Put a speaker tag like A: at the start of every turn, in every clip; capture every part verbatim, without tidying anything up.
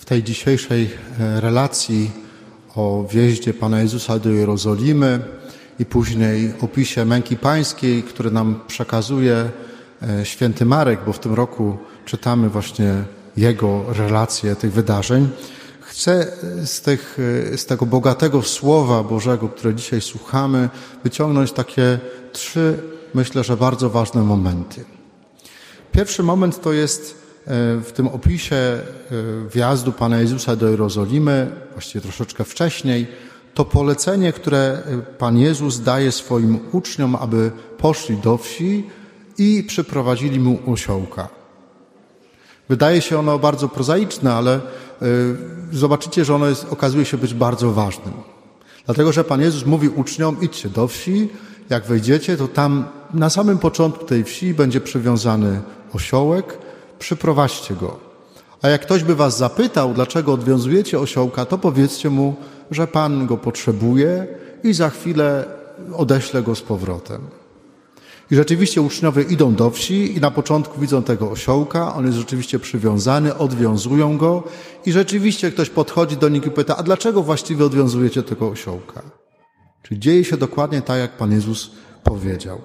A: w tej dzisiejszej relacji o wjeździe Pana Jezusa do Jerozolimy i później opisie męki pańskiej, które nam przekazuje święty Marek, bo w tym roku czytamy właśnie jego relacje tych wydarzeń. Chcę z, tych, z tego bogatego Słowa Bożego, które dzisiaj słuchamy, wyciągnąć takie trzy, myślę, że bardzo ważne momenty. Pierwszy moment to jest w tym opisie wjazdu Pana Jezusa do Jerozolimy, właściwie troszeczkę wcześniej, to polecenie, które Pan Jezus daje swoim uczniom, aby poszli do wsi i przyprowadzili mu osiołka. Wydaje się ono bardzo prozaiczne, ale zobaczycie, że ono jest, okazuje się być bardzo ważnym. Dlatego, że Pan Jezus mówi uczniom, idźcie do wsi, jak wejdziecie, to tam na samym początku tej wsi będzie przywiązany osiołek, przyprowadźcie go. A jak ktoś by was zapytał, dlaczego odwiązujecie osiołka, to powiedzcie mu, że Pan go potrzebuje i za chwilę odeślę go z powrotem. I rzeczywiście uczniowie idą do wsi i na początku widzą tego osiołka, on jest rzeczywiście przywiązany, odwiązują go i rzeczywiście ktoś podchodzi do nich i pyta, a dlaczego właściwie odwiązujecie tego osiołka? Czyli dzieje się dokładnie tak, jak Pan Jezus powiedział.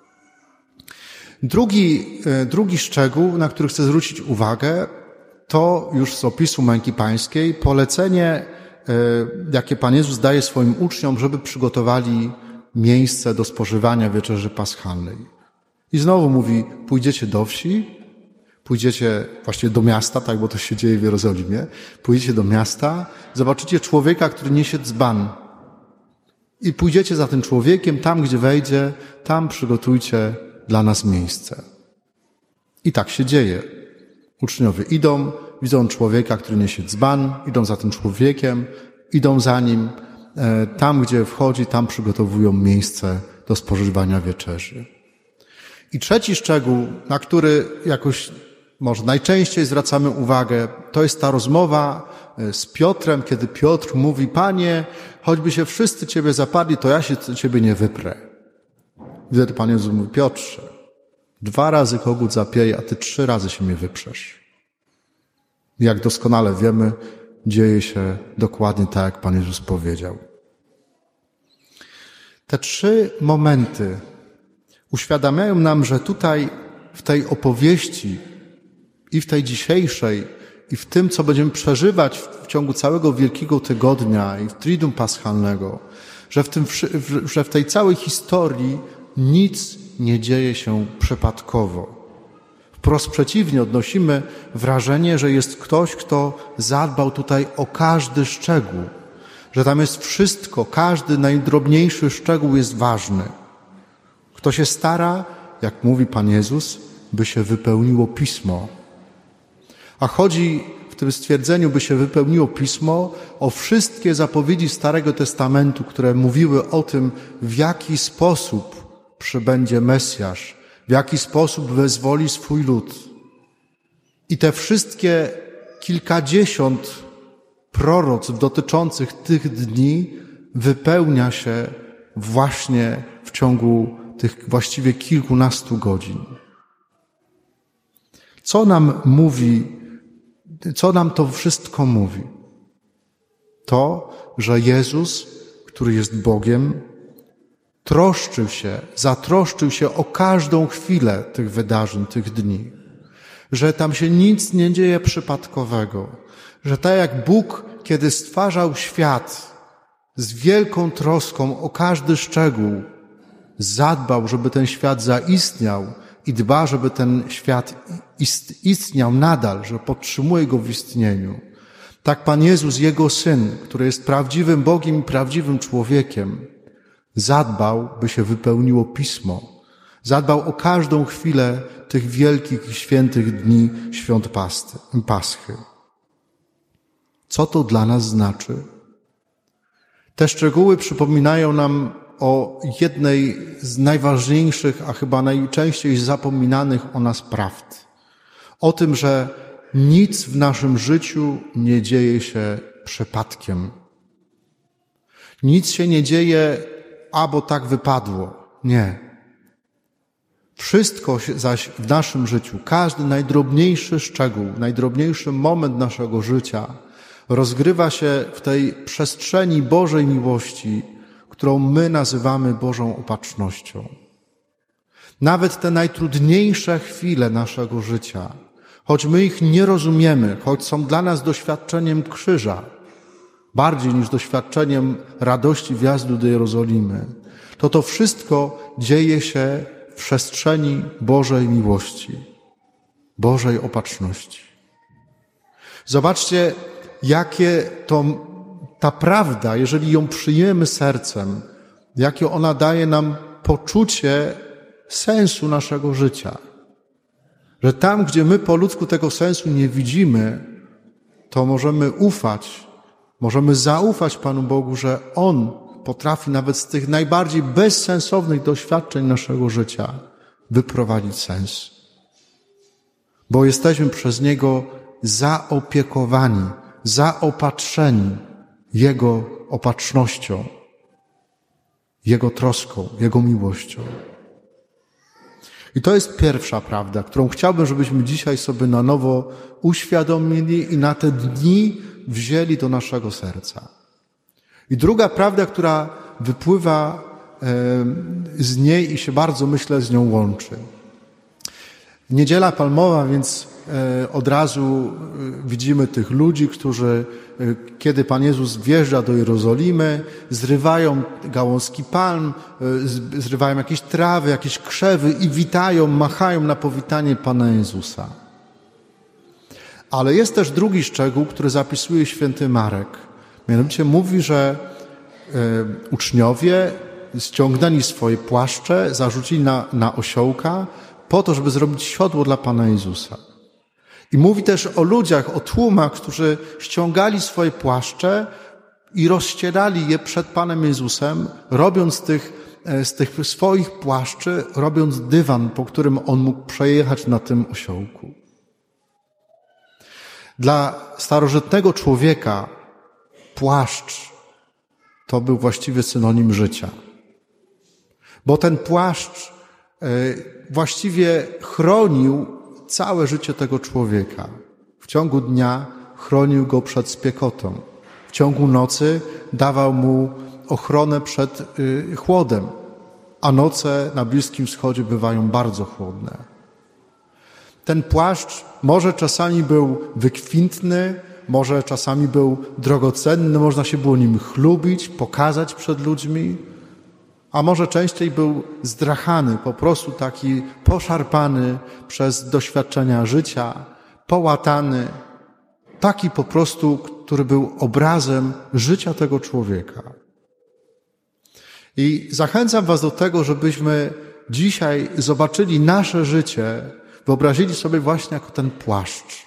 A: Drugi, drugi szczegół, na który chcę zwrócić uwagę, to już z opisu męki pańskiej, polecenie, jakie Pan Jezus daje swoim uczniom, żeby przygotowali miejsce do spożywania wieczerzy paschalnej. I znowu mówi, pójdziecie do wsi, pójdziecie właściwie do miasta, tak, bo to się dzieje w Jerozolimie, pójdziecie do miasta, zobaczycie człowieka, który niesie dzban. I pójdziecie za tym człowiekiem, tam gdzie wejdzie, tam przygotujcie dla nas miejsce. I tak się dzieje. Uczniowie idą, widzą człowieka, który niesie dzban, idą za tym człowiekiem, idą za nim, tam gdzie wchodzi, tam przygotowują miejsce do spożywania wieczerzy. I trzeci szczegół, na który jakoś może najczęściej zwracamy uwagę, to jest ta rozmowa z Piotrem, kiedy Piotr mówi, Panie, choćby się wszyscy Ciebie zapadli, to ja się Ciebie nie wyprę. I wtedy Pan Jezus mówi, Piotrze, dwa razy kogut zapieje, a Ty trzy razy się mnie wyprzesz. I jak doskonale wiemy, dzieje się dokładnie tak, jak Pan Jezus powiedział. Te trzy momenty uświadamiają nam, że tutaj w tej opowieści i w tej dzisiejszej i w tym, co będziemy przeżywać w ciągu całego Wielkiego Tygodnia i w Triduum Paschalnego, że w, tym, że w tej całej historii nic nie dzieje się przypadkowo. Wprost przeciwnie, odnosimy wrażenie, że jest ktoś, kto zadbał tutaj o każdy szczegół, że tam jest wszystko, każdy najdrobniejszy szczegół jest ważny. Kto się stara, jak mówi Pan Jezus, by się wypełniło Pismo. A chodzi w tym stwierdzeniu, by się wypełniło Pismo, o wszystkie zapowiedzi Starego Testamentu, które mówiły o tym, w jaki sposób przybędzie Mesjasz, w jaki sposób wyzwoli swój lud. I te wszystkie kilkadziesiąt proroctw dotyczących tych dni wypełnia się właśnie w ciągu tych właściwie kilkunastu godzin. Co nam mówi, co nam to wszystko mówi? To, że Jezus, który jest Bogiem, troszczył się, zatroszczył się o każdą chwilę tych wydarzeń, tych dni. Że tam się nic nie dzieje przypadkowego. Że tak jak Bóg, kiedy stwarzał świat z wielką troską o każdy szczegół, zadbał, żeby ten świat zaistniał i dba, żeby ten świat istniał nadal, że podtrzymuje go w istnieniu. Tak Pan Jezus, Jego Syn, który jest prawdziwym Bogiem i prawdziwym człowiekiem, zadbał, by się wypełniło Pismo. Zadbał o każdą chwilę tych wielkich i świętych dni świąt Paschy. Co to dla nas znaczy? Te szczegóły przypominają nam o jednej z najważniejszych, a chyba najczęściej zapominanych o nas prawd. O tym, że nic w naszym życiu nie dzieje się przypadkiem. Nic się nie dzieje, a bo tak wypadło. Nie. Wszystko zaś w naszym życiu, każdy najdrobniejszy szczegół, najdrobniejszy moment naszego życia rozgrywa się w tej przestrzeni Bożej miłości, którą my nazywamy Bożą opatrznością. Nawet te najtrudniejsze chwile naszego życia, choć my ich nie rozumiemy, choć są dla nas doświadczeniem krzyża, bardziej niż doświadczeniem radości wjazdu do Jerozolimy, to to wszystko dzieje się w przestrzeni Bożej miłości, Bożej opatrzności. Zobaczcie, jakie to ta prawda, jeżeli ją przyjmiemy sercem, jakie ona daje nam poczucie sensu naszego życia. Że tam, gdzie my po ludzku tego sensu nie widzimy, to możemy ufać, możemy zaufać Panu Bogu, że On potrafi nawet z tych najbardziej bezsensownych doświadczeń naszego życia wyprowadzić sens. Bo jesteśmy przez Niego zaopiekowani, zaopatrzeni Jego opatrznością, Jego troską, Jego miłością. I to jest pierwsza prawda, którą chciałbym, żebyśmy dzisiaj sobie na nowo uświadomili i na te dni wzięli do naszego serca. I druga prawda, która wypływa z niej i się bardzo, myślę, z nią łączy. Niedziela Palmowa, więc od razu widzimy tych ludzi, którzy, kiedy Pan Jezus wjeżdża do Jerozolimy, zrywają gałązki palm, zrywają jakieś trawy, jakieś krzewy i witają, machają na powitanie Pana Jezusa. Ale jest też drugi szczegół, który zapisuje święty Marek. Mianowicie mówi, że uczniowie ściągnęli swoje płaszcze, zarzucili na, na osiołka po to, żeby zrobić siodło dla Pana Jezusa. I mówi też o ludziach, o tłumach, którzy ściągali swoje płaszcze i rozścierali je przed Panem Jezusem, robiąc z tych, z tych swoich płaszczy, robiąc dywan, po którym On mógł przejechać na tym osiołku. Dla starożytnego człowieka płaszcz to był właściwie synonim życia. Bo ten płaszcz właściwie chronił całe życie tego człowieka. W ciągu dnia chronił go przed spiekotą. W ciągu nocy dawał mu ochronę przed y, chłodem, a noce na Bliskim Wschodzie bywają bardzo chłodne. Ten płaszcz może czasami był wykwintny, może czasami był drogocenny, można się było nim chlubić, pokazać przed ludźmi, a może częściej był zdrachany, po prostu taki poszarpany przez doświadczenia życia, połatany, taki po prostu, który był obrazem życia tego człowieka. I zachęcam was do tego, żebyśmy dzisiaj zobaczyli nasze życie, wyobrazili sobie właśnie jako ten płaszcz.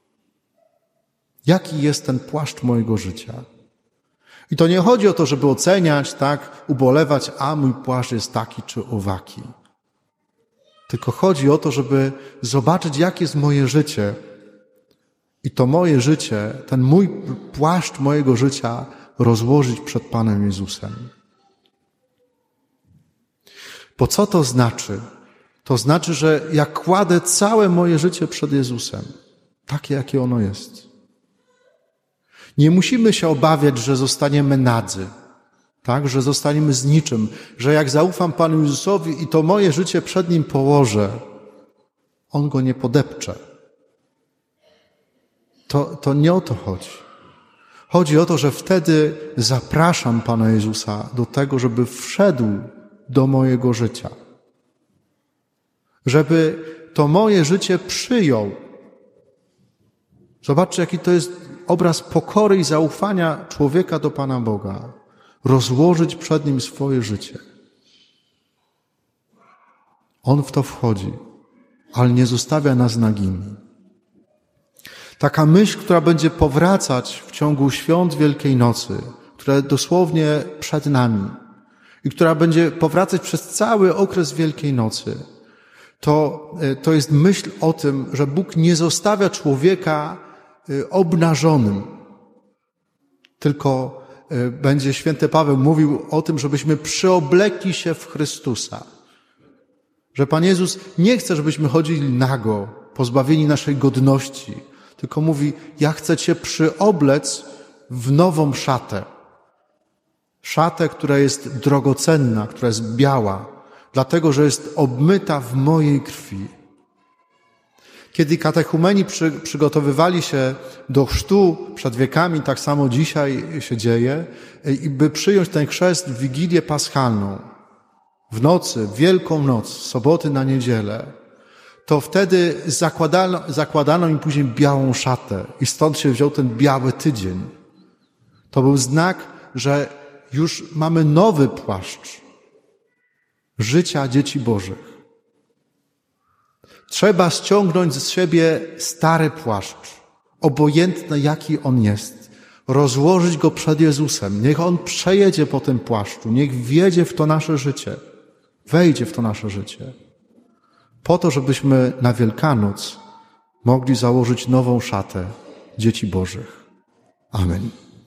A: Jaki jest ten płaszcz mojego życia? I to nie chodzi o to, żeby oceniać, tak, ubolewać, a mój płaszcz jest taki czy owaki. Tylko chodzi o to, żeby zobaczyć, jakie jest moje życie. I to moje życie, ten mój płaszcz mojego życia rozłożyć przed Panem Jezusem. Bo co to znaczy? To znaczy, że ja kładę całe moje życie przed Jezusem. Takie, jakie ono jest. Nie musimy się obawiać, że zostaniemy nadzy, tak? Że zostaniemy z niczym, że jak zaufam Panu Jezusowi i to moje życie przed Nim położę, On go nie podepcze. To, to nie o to chodzi. Chodzi o to, że wtedy zapraszam Pana Jezusa do tego, żeby wszedł do mojego życia. Żeby to moje życie przyjął. Zobaczcie, jaki to jest obraz pokory i zaufania człowieka do Pana Boga. Rozłożyć przed Nim swoje życie. On w to wchodzi, ale nie zostawia nas nagimi. Taka myśl, która będzie powracać w ciągu świąt Wielkiej Nocy, które dosłownie przed nami i która będzie powracać przez cały okres Wielkiej Nocy, to, to jest myśl o tym, że Bóg nie zostawia człowieka obnażonym, tylko będzie święty Paweł mówił o tym, żebyśmy przyoblekli się w Chrystusa. Że Pan Jezus nie chce, żebyśmy chodzili nago, pozbawieni naszej godności, tylko mówi, ja chcę cię przyoblec w nową szatę. Szatę, która jest drogocenna, która jest biała, dlatego, że jest obmyta w mojej krwi. Kiedy katechumeni przy, przygotowywali się do chrztu przed wiekami, tak samo dzisiaj się dzieje, i by przyjąć ten chrzest w Wigilię Paschalną, w nocy, w Wielką Noc, z soboty na niedzielę, to wtedy zakładano, zakładano im później białą szatę i stąd się wziął ten biały tydzień. To był znak, że już mamy nowy płaszcz życia dzieci Bożych. Trzeba ściągnąć z siebie stary płaszcz, obojętny jaki on jest, rozłożyć go przed Jezusem. Niech On przejedzie po tym płaszczu, niech wjedzie w to nasze życie, wejdzie w to nasze życie. Po to, żebyśmy na Wielkanoc mogli założyć nową szatę dzieci Bożych. Amen.